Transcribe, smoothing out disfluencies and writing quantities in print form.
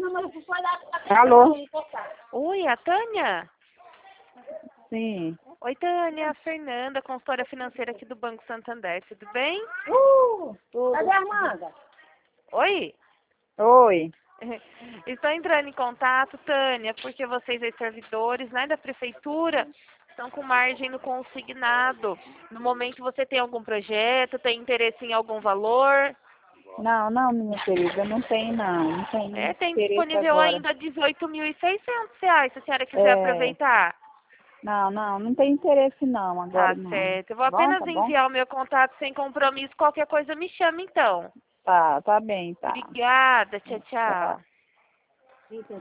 Alô? Oi, a Tânia? Sim. Oi, Tânia, a Fernanda, consultora financeira aqui do Banco Santander, tudo bem? Tudo. Cadê a Amanda? Oi? Oi. Estou entrando em contato, Tânia, porque vocês aí, servidores, né, da prefeitura, estão com margem no consignado. No momento você tem algum projeto, tem interesse em algum valor? Não, minha querida, não tem não. Não tem Tem interesse disponível agora. ainda R$18.600, se a senhora quiser É, aproveitar. não tem interesse não, agora Tá não. certo. Eu vou Tá bom, apenas tá bom? enviar o meu contato sem compromisso. Qualquer coisa me chama então. Tá bem, tá. Obrigada. Tchau, tchau. Tá.